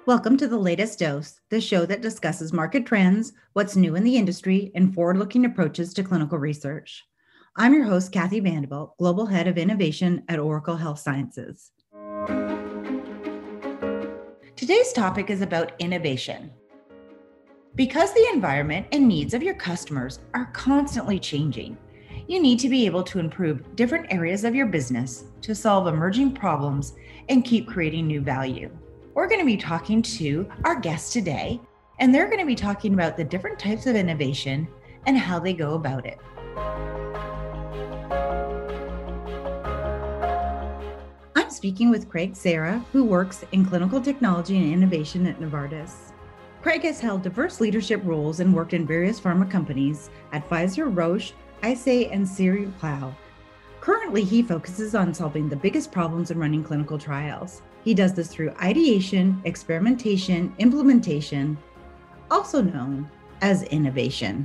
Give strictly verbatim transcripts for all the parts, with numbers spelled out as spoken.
Welcome to the latest dose, the show that discusses market trends, what's new in the industry, and forward-looking approaches to clinical research. I'm your host, Kathy Vanderbilt, Global Head of Innovation at Oracle Health Sciences. Today's topic is about innovation. Because the environment and needs of your customers are constantly changing, you need to be able to improve different areas of your business to solve emerging problems and keep creating new value. We're going to be talking to our guests today, and they're going to be talking about the different types of innovation and how they go about it. I'm speaking with Craig Serra, who works in clinical technology and innovation at Novartis. Craig has held diverse leadership roles and worked in various pharma companies at Pfizer, Roche, Eisai, and Schering-Plough. Currently, he focuses on solving the biggest problems in running clinical trials. He does this through ideation, experimentation, implementation, also known as innovation.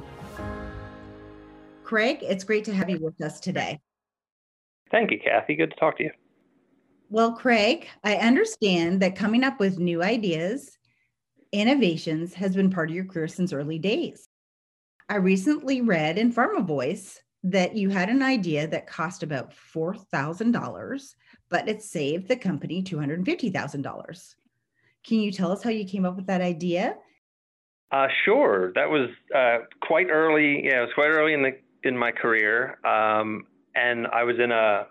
Craig, it's great to have you with us today. Thank you, Kathy. Good to talk to you. Well, Craig, I understand that coming up with new ideas, innovations has been part of your career since early days. I recently read in Pharma Voice that you had an idea that cost about four thousand dollars, but it saved the company two hundred fifty thousand dollars. Can you tell us how you came up with that idea? Uh, sure. That was uh, quite early. Yeah, it was quite early in the in my career, um, and I was in a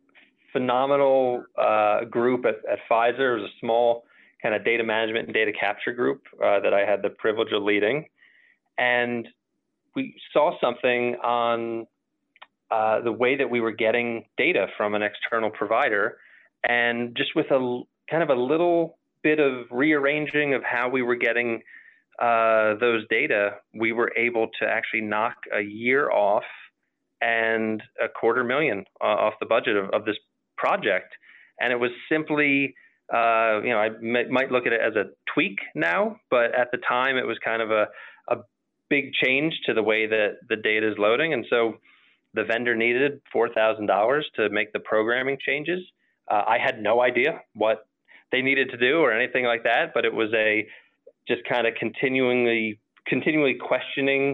phenomenal uh, group at, at Pfizer. It was a small kind of data management and data capture group uh, that I had the privilege of leading, and we saw something on Uh, the way that we were getting data from an external provider, and just with a kind of a little bit of rearranging of how we were getting uh, those data, we were able to actually knock a year off and a quarter million uh, off the budget of, of this project. And it was simply, uh, you know, I m- might look at it as a tweak now, but at the time it was kind of a, a big change to the way that the data is loading. And so the vendor needed four thousand dollars to make the programming changes. Uh, I had no idea what they needed to do or anything like that, but it was a just kind of continually, continually questioning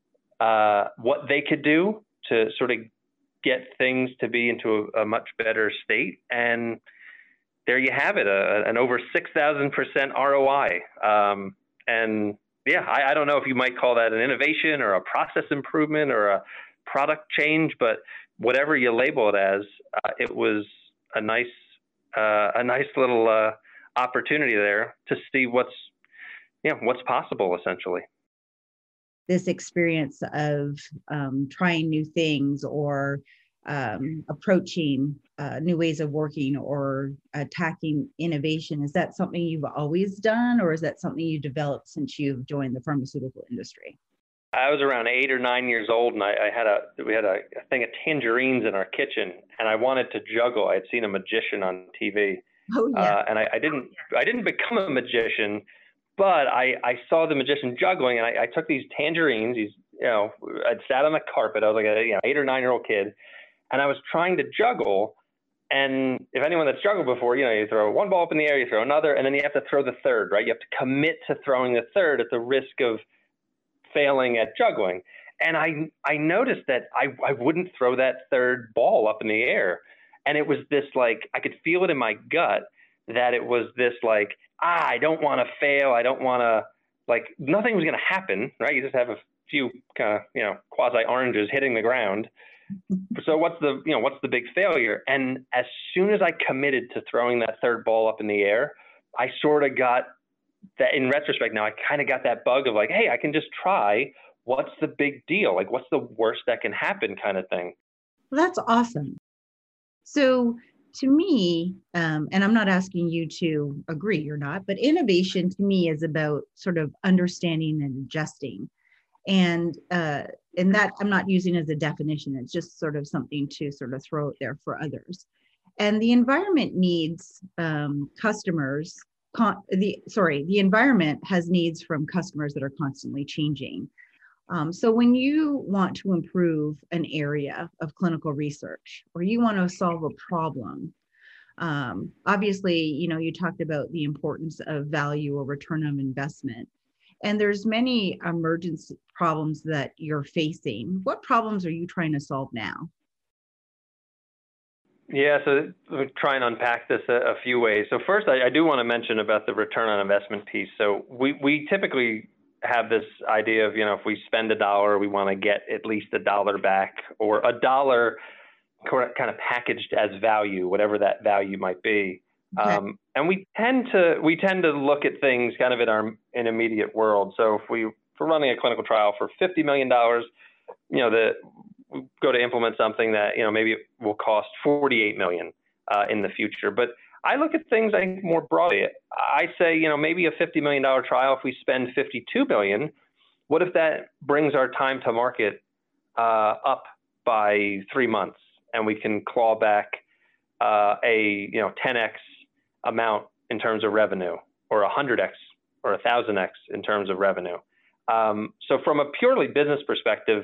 uh, what they could do to sort of get things to be into a, a much better state. And there you have it, a, an over six thousand percent R O I. Um, and yeah, I, I don't know if you might call that an innovation or a process improvement or a product change, but whatever you label it as, uh, it was a nice, uh, a nice little uh, opportunity there to see what's, you know, what's possible essentially. This experience of um, trying new things or um, approaching uh, new ways of working or attacking innovation, is that something you've always done, or is that something you developed since you've joined the pharmaceutical industry? I was around eight or nine years old, and I, I had a we had a, a thing of tangerines in our kitchen, and I wanted to juggle. I had seen a magician on T V, oh, yeah. uh, and I, I didn't I didn't become a magician, but I, I saw the magician juggling, and I, I took these tangerines. These you know I'd sat on the carpet. I was like a you know, eight or nine year old kid, and I was trying to juggle. And if anyone that's juggled before, you know, you throw one ball up in the air, you throw another, and then you have to throw the third, right? You have to commit to throwing the third at the risk of failing at juggling. And I I noticed that I, I wouldn't throw that third ball up in the air. And it was this like, I could feel it in my gut that it was this like, ah, I don't want to fail. I don't want to, like, nothing was going to happen, right? You just have a few kind of, you know, quasi oranges hitting the ground. So what's the, you know, what's the big failure? And as soon as I committed to throwing that third ball up in the air, I sort of got that in retrospect now, I kind of got that bug of like, hey, I can just try. What's the big deal? Like, what's the worst that can happen kind of thing? Well, that's awesome. So to me, um, and I'm not asking you to agree or not, but innovation to me is about sort of understanding and adjusting. And uh, and that I'm not using as a definition. It's just sort of something to sort of throw out there for others. And the environment needs um, customers Con- the sorry, the environment has needs from customers that are constantly changing. Um, so when you want to improve an area of clinical research, or you want to solve a problem, Um, obviously, you know, you talked about the importance of value or return on investment. And there's many emergence problems that you're facing. What problems are you trying to solve now? Yeah, so we'll try and unpack this a, a few ways. So first, I, I do want to mention about the return on investment piece. So we, we typically have this idea of, you know, if we spend a dollar, we want to get at least a dollar back, or a dollar kind of packaged as value, whatever that value might be. Okay. Um, and we tend to we tend to look at things kind of in our in immediate world. So if we if we're running a clinical trial for fifty million dollars, you know, the we go to implement something that, you know, maybe it will cost forty-eight million dollars uh, in the future. But I look at things, I think, more broadly. I say, you know, maybe a fifty million dollars trial, if we spend fifty-two million dollars, what if that brings our time to market uh, up by three months, and we can claw back uh, a, you know, ten X amount in terms of revenue, or one hundred X or one thousand X in terms of revenue. Um, so from a purely business perspective,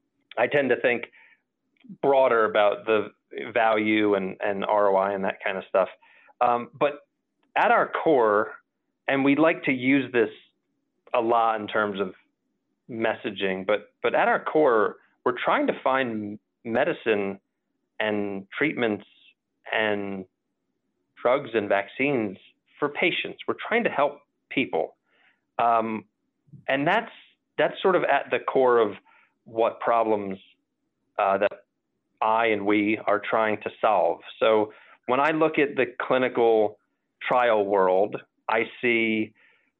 I tend to think broader about the value and, and R O I and that kind of stuff. Um, but at our core, and we like to use this a lot in terms of messaging, but, but at our core, we're trying to find medicine and treatments and drugs and vaccines for patients. We're trying to help people. Um, and that's, that's sort of at the core of what problems uh, that I and we are trying to solve. So when I look at the clinical trial world, I see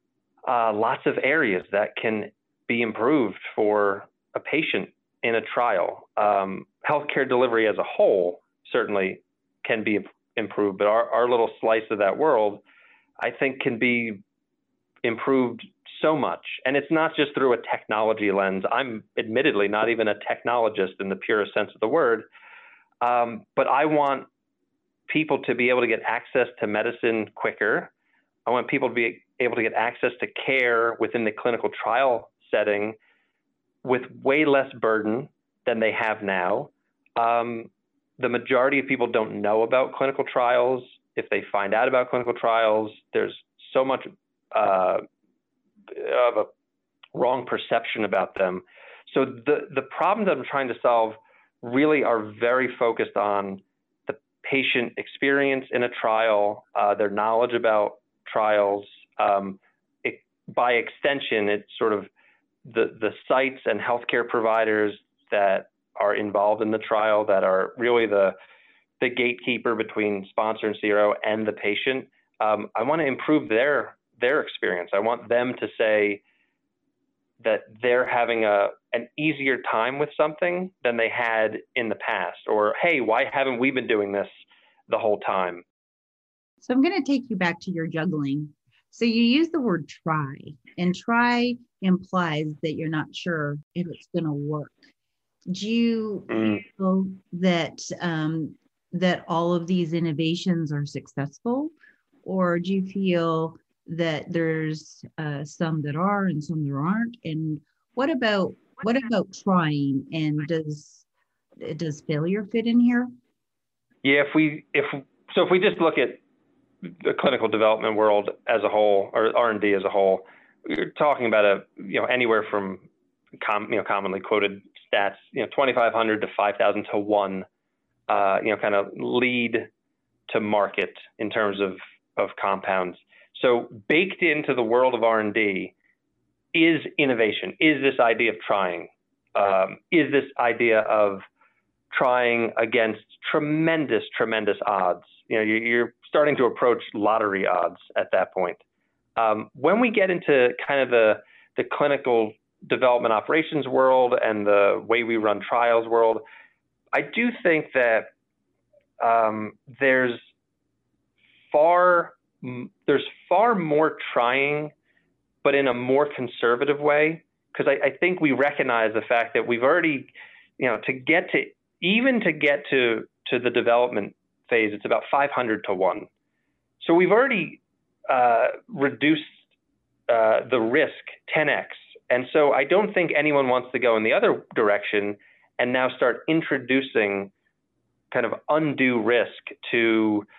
uh, lots of areas that can be improved for a patient in a trial. Um, healthcare delivery as a whole certainly can be improved, but our, our little slice of that world, I think, can be improved so much. And it's not just through a technology lens. I'm admittedly not even a technologist in the purest sense of the word, um, but I want people to be able to get access to medicine quicker. I want people to be able to get access to care within the clinical trial setting with way less burden than they have now. Um, the majority of people don't know about clinical trials. If they find out about clinical trials, there's so much uh, of a wrong perception about them. So the, the problems that I'm trying to solve really are very focused on the patient experience in a trial, uh, their knowledge about trials. Um, it, by extension, it's sort of the, the sites and healthcare providers that are involved in the trial that are really the, the gatekeeper between sponsor and C R O and the patient. Um, I want to improve their their experience. I want them to say that they're having a an easier time with something than they had in the past, or, hey, why haven't we been doing this the whole time? So I'm going to take you back to your juggling. So you use the word try, and try implies that you're not sure if it's going to work. Do you Mm. feel that um, that all of these innovations are successful, or do you feel that there's uh, some that are and some that aren't? And what about what about trying? And does does failure fit in here? Yeah, if we if so, if we just look at the clinical development world as a whole, or R and D as a whole, you're talking about a you know anywhere from com, you know commonly quoted stats, you know twenty-five hundred to five thousand to one, uh, you know kind of lead to market in terms of of compounds. So baked into the world of R and D is innovation, is this idea of trying, um, is this idea of trying against tremendous, tremendous odds. You know, you're starting to approach lottery odds at that point. Um, when we get into kind of the, the clinical development operations world and the way we run trials world, I do think that um, there's far there's far more trying, but in a more conservative way, because I, I think we recognize the fact that we've already, you know, to get to even to get to to the development phase, it's about five hundred to one. So we've already uh, reduced uh, the risk ten X. And so I don't think anyone wants to go in the other direction and now start introducing kind of undue risk to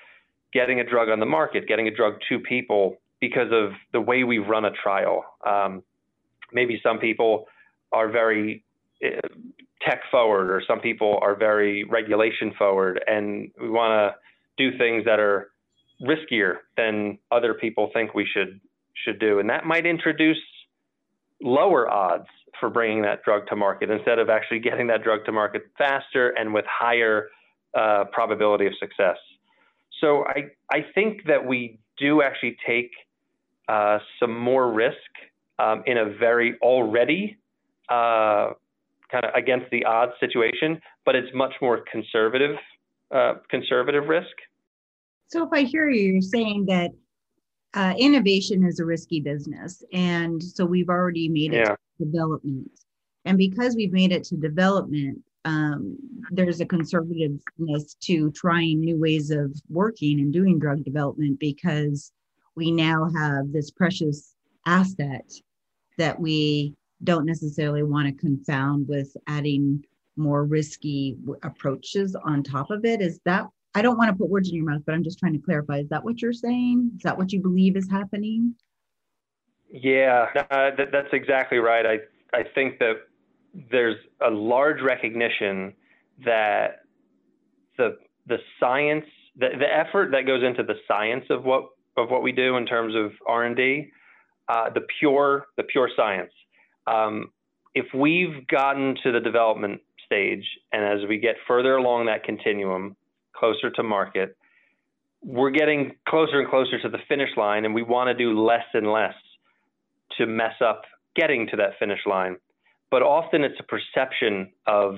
getting a drug on the market, getting a drug to people because of the way we run a trial. Um, maybe some people are very uh, tech forward, or some people are very regulation forward, and we want to do things that are riskier than other people think we should should do. And that might introduce lower odds for bringing that drug to market instead of actually getting that drug to market faster and with higher uh, probability of success. So I, I think that we do actually take uh, some more risk um, in a very already uh, kind of against the odds situation, but it's much more conservative, uh, conservative risk. So if I hear you, you're saying that uh, innovation is a risky business. And so we've already made it Yeah. to development. And because we've made it to development, um, there's a conservativeness to trying new ways of working and doing drug development, because we now have this precious asset that we don't necessarily want to confound with adding more risky w- approaches on top of it. Is that, I don't want to put words in your mouth, but I'm just trying to clarify. Is that what you're saying? Is that what you believe is happening? Yeah, uh, that, that's exactly right. I, I think that there's a large recognition that the the science, the, the effort that goes into the science of what of what we do in terms of R and D, uh, the pure the pure science. Um, if we've gotten to the development stage, and as we get further along that continuum, closer to market, we're getting closer and closer to the finish line, and we want to do less and less to mess up getting to that finish line. But often it's a perception of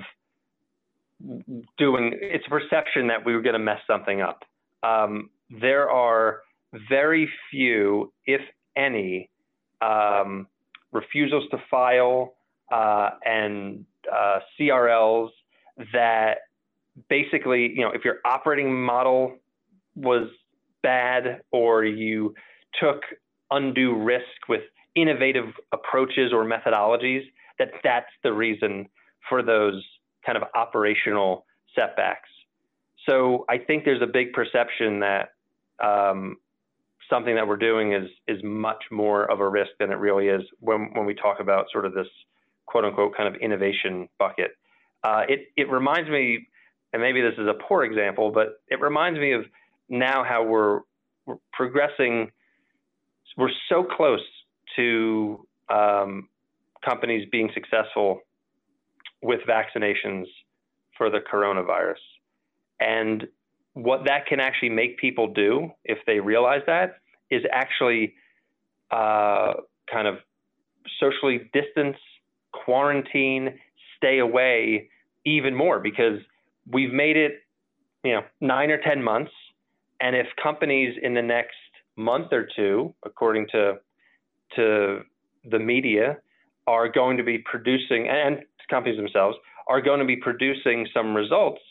doing, it's a perception that we were going to mess something up. Um, there are very few, if any, um, refusals to file uh, and uh, C R Ls that basically, you know, if your operating model was bad or you took undue risk with innovative approaches or methodologies, that that's the reason for those kind of operational setbacks. So I think there's a big perception that um, something that we're doing is is much more of a risk than it really is when, when we talk about sort of this quote unquote kind of innovation bucket. Uh, it, it reminds me, and maybe this is a poor example, but it reminds me of now how we're, we're progressing. We're so close to um, companies being successful with vaccinations for the coronavirus. And what that can actually make people do, if they realize that, is actually uh, kind of socially distance, quarantine, stay away even more, because we've made it, you know, nine or ten months. And if companies in the next month or two, according to to the media, are going to be producing, and companies themselves are going to be producing some results,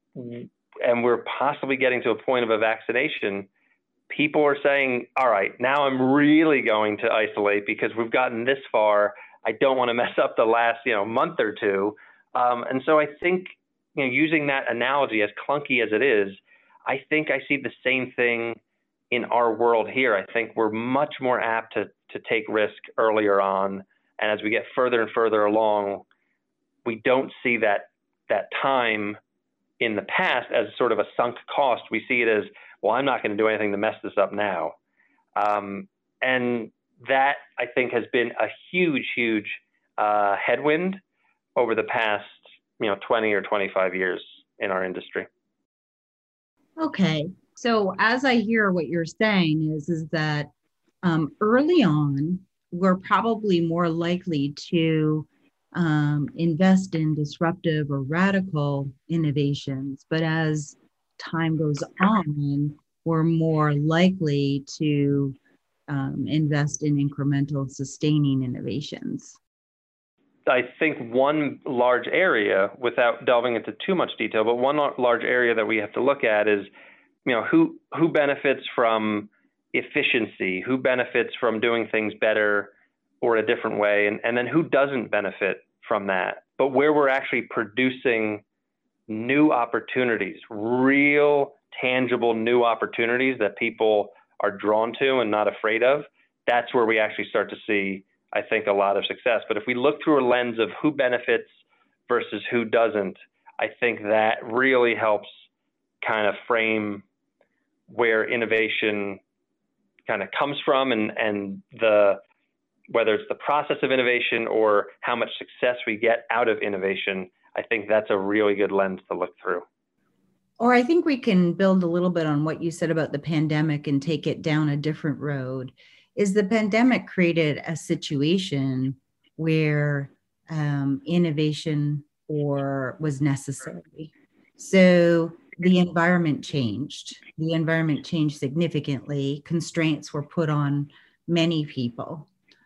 and we're possibly getting to a point of a vaccination, people are saying, all right, now I'm really going to isolate because we've gotten this far. I don't want to mess up the last, you know, month or two. Um, and so I think, you know, using that analogy, as clunky as it is, I think I see the same thing in our world here. I think we're much more apt to, to take risk earlier on. And as we get further and further along, we don't see that, that time in the past as sort of a sunk cost. We see it as, well, I'm not going to do anything to mess this up now. Um, and that, I think, has been a huge, huge uh, headwind over the past, you know, twenty or twenty-five years in our industry. Okay. So as I hear what you're saying is, is that um, early on, we're probably more likely to um, invest in disruptive or radical innovations. But as time goes on, we're more likely to um, invest in incremental sustaining innovations. I think one large area, without delving into too much detail, but one large area that we have to look at is, you know, who who benefits from efficiency, who benefits from doing things better or a different way, and, and then who doesn't benefit from that. But where we're actually producing new opportunities, real tangible new opportunities that people are drawn to and not afraid of, that's where we actually start to see, I think, a lot of success. But if we look through a lens of who benefits versus who doesn't, I think that really helps kind of frame where innovation kind of comes from, and, and the whether it's the process of innovation or how much success we get out of innovation. I think that's a really good lens to look through. Or I think we can build a little bit on what you said about the pandemic and take it down a different road. Is the pandemic created a situation where um, innovation or was necessary? So the environment changed. The environment changed significantly. Constraints were put on many people.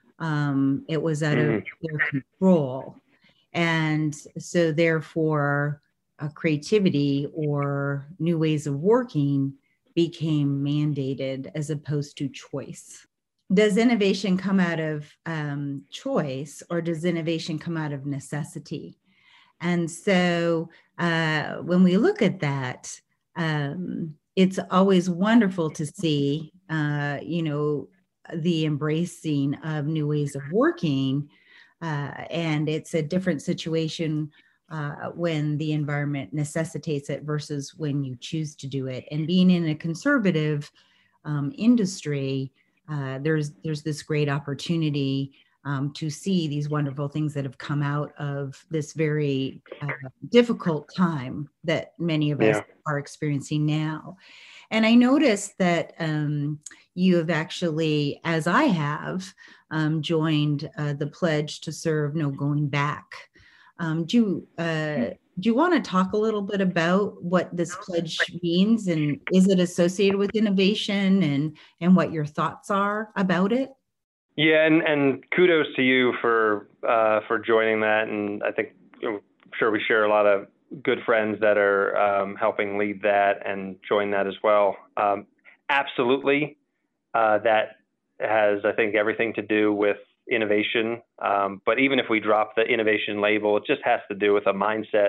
Um, it was out mm-hmm. of their control. And so therefore, uh, creativity or new ways of working became mandated as opposed to choice. Does innovation come out of um, choice, or does innovation come out of necessity? And so uh, when we look at that, um, it's always wonderful to see, uh, you know, the embracing of new ways of working. Uh, and it's a different situation uh, when the environment necessitates it versus when you choose to do it. And being in a conservative um, industry, uh, there's there's this great opportunity um, to see these wonderful things that have come out of this very uh, difficult time that many of us yeah. are experiencing now. And I noticed that um, you have actually, as I have, um, joined uh, the Pledge to Serve No Going Back. Um, do you, uh, do you want to talk a little bit about what this pledge means, and is it associated with innovation, and, and what your thoughts are about it? Yeah, and, and kudos to you for uh, for joining that. And I think, I'm sure we share a lot of good friends that are um, helping lead that and join that as well. Um, absolutely. Uh, that has, I think, everything to do with innovation. Um, but even if we drop the innovation label, it just has to do with a mindset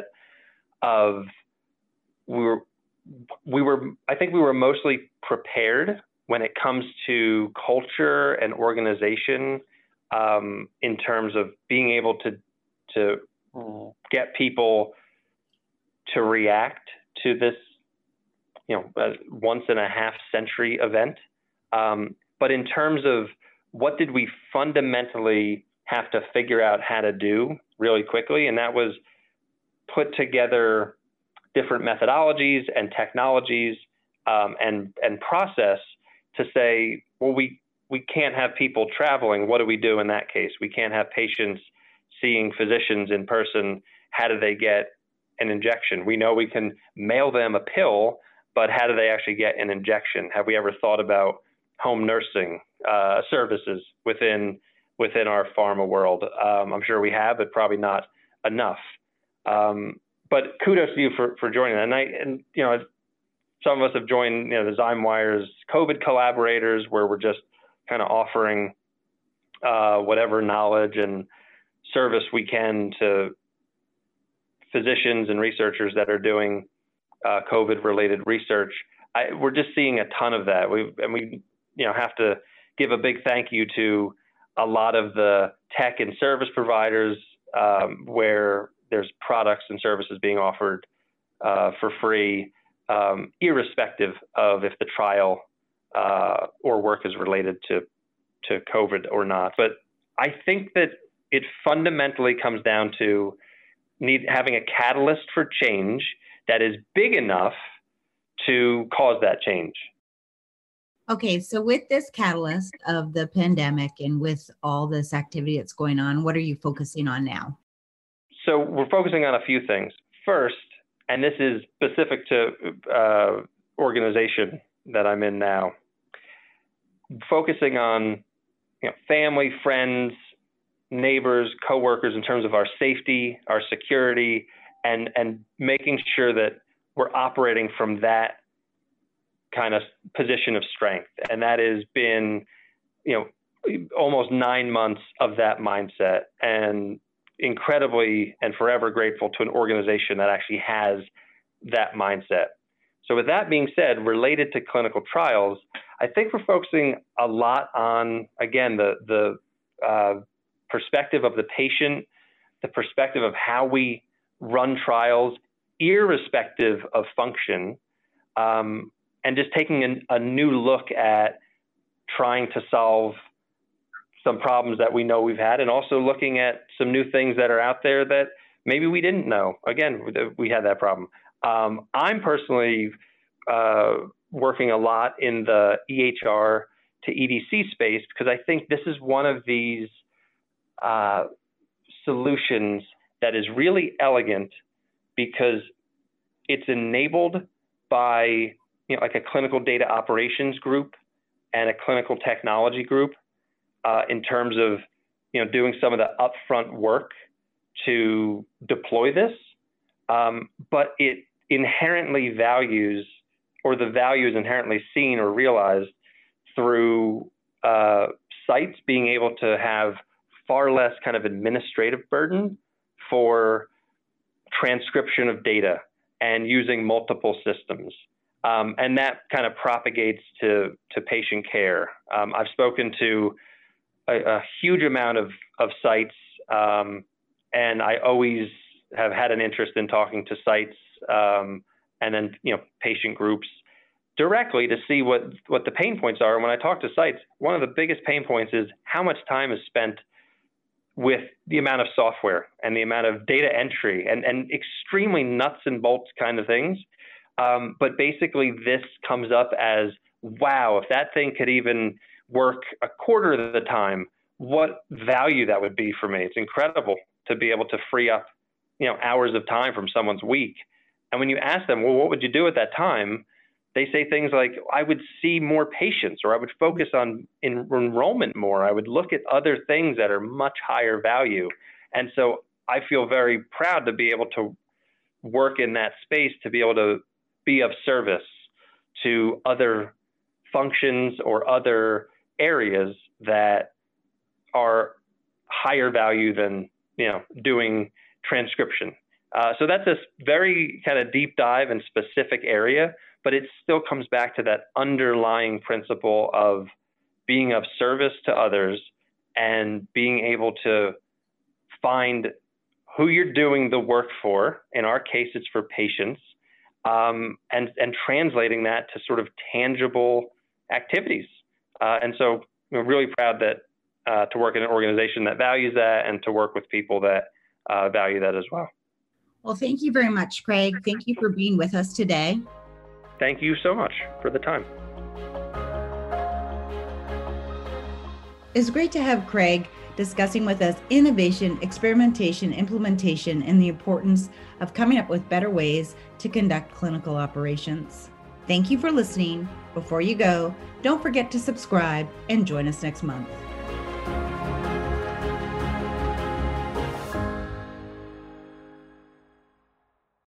of we were, we were, I think we were mostly prepared when it comes to culture and organization, um, in terms of being able to, to get people to react to this, you know, uh, once in a half century event. Um, but in terms of what did we fundamentally have to figure out how to do really quickly, and that was put together different methodologies and technologies um, and and process to say, well, we we can't have people traveling. What do we do in that case? We can't have patients seeing physicians in person. How do they get an injection? We know we can mail them a pill, but how do they actually get an injection? Have we ever thought about home nursing uh, services within within our pharma world? Um, I'm sure we have, but probably not enough. Um, but kudos to you for, for joining that. And, I, and, you know, some of us have joined, you know, the Zymewire's COVID collaborators, where we're just kind of offering uh, whatever knowledge and service we can to physicians and researchers that are doing uh, COVID-related research. I, we're just seeing a ton of that. We and we, you know, have to give a big thank you to a lot of the tech and service providers um, where there's products and services being offered uh, for free, um, irrespective of if the trial uh, or work is related to to COVID or not. But I think that it fundamentally comes down to need having a catalyst for change that is big enough to cause that change. Okay, so with this catalyst of the pandemic and with all this activity that's going on, what are you focusing on now? So we're focusing on a few things. First, and this is specific to uh, organization that I'm in now, focusing on, you know, family, friends, neighbors, coworkers in terms of our safety, our security, and and making sure that we're operating from that kind of position of strength. And that has been, you know, almost nine months of that mindset, and incredibly and forever grateful to an organization that actually has that mindset. So with that being said, related to clinical trials, I think we're focusing a lot on, again, the, the uh, perspective of the patient, the perspective of how we run trials, irrespective of function, um, and just taking an, a new look at trying to solve some problems that we know we've had, and also looking at some new things that are out there that maybe we didn't know. Again, we had that problem. Um, I'm personally uh, working a lot in the E H R to E D C space because I think this is one of these uh, solutions that is really elegant because it's enabled by, you know, like a clinical data operations group and a clinical technology group uh, in terms of, you know, doing some of the upfront work to deploy this, um, but it inherently values, or the value is inherently seen or realized through uh, sites being able to have far less kind of administrative burden for transcription of data and using multiple systems. Um, and that kind of propagates to, to patient care. Um, I've spoken to a, a huge amount of, of sites, um, and I always have had an interest in talking to sites um, and then, you know, patient groups directly to see what, what the pain points are. And when I talk to sites, one of the biggest pain points is how much time is spent with the amount of software and the amount of data entry and, and extremely nuts and bolts kind of things. Um, but basically this comes up as, wow, if that thing could even work a quarter of the time, what value that would be for me. It's incredible to be able to free up, you know, hours of time from someone's week. And when you ask them, well, what would you do at that time? They say things like, I would see more patients, or I would focus on en- enrollment more. I would look at other things that are much higher value. And so I feel very proud to be able to work in that space, to be able to be of service to other functions or other areas that are higher value than, you know, doing transcription. Uh, so that's a very kind of deep dive and specific area, but it still comes back to that underlying principle of being of service to others and being able to find who you're doing the work for. In our case, it's for patients, um, and, and translating that to sort of tangible activities. Uh, and so we're really proud that uh, to work in an organization that values that and to work with people that uh, value that as well. Well, thank you very much, Craig. Thank you for being with us today. Thank you so much for the time. It's great to have Craig discussing with us innovation, experimentation, implementation, and the importance of coming up with better ways to conduct clinical operations. Thank you for listening. Before you go, don't forget to subscribe and join us next month.